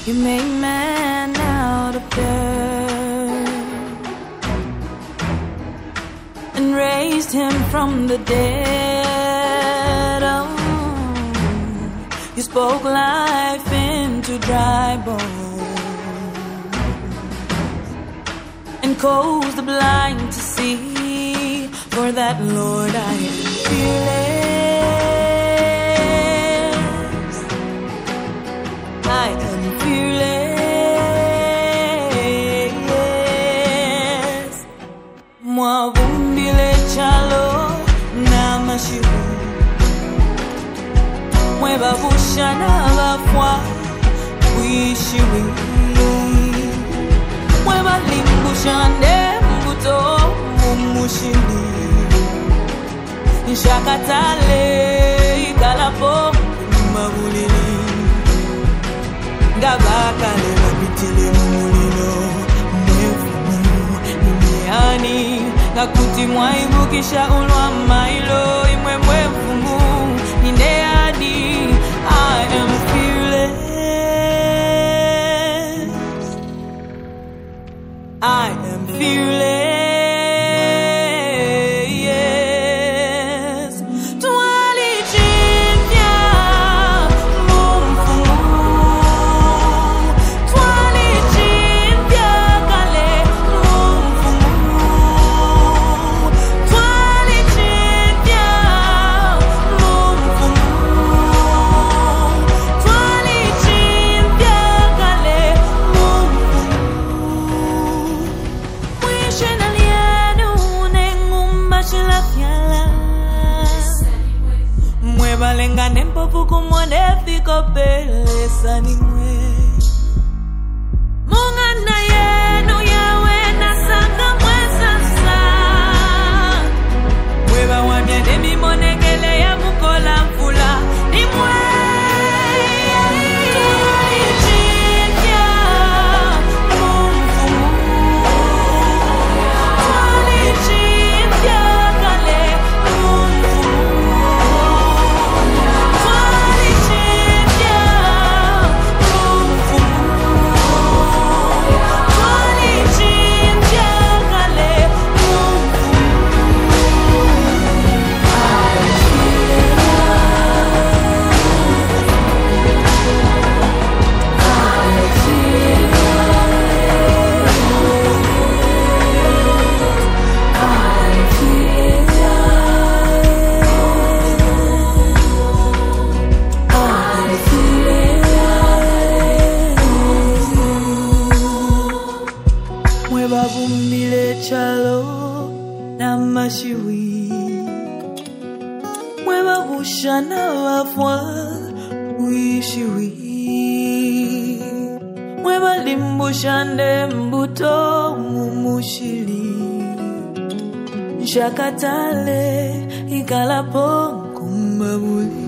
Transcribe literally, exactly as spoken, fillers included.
You made man out of dirt and raised him from the dead. Oh, you spoke life into dry bones and caused the blind to see. For that, Lord, I am fearless. I am fearless. Moi vumbile chalo na mashiru. Moi babusha na bafwa wishiwi. Moi balimbusha ndembuto mumushini. Nshakatale ikalapo mabulini. Ngabakale babitile mumulino nefumu nimeani ngakuti mwaibukisha ulwa mailo imwe mwefumu nineadi. I am fearless. I am fearless. Balenga nempo fuku mwande fiko pele sanimwe. Munga na yenu yawe na sanga mwesasa. Mweba wamya demi monekele ya mukola mfula nimwe. Babumbile chalo na mashiwi. Mweba busha na wafwa wishiwi. Mweba limbusha ndembuto mumushili. Nshakatale ikalapo kumbabuli.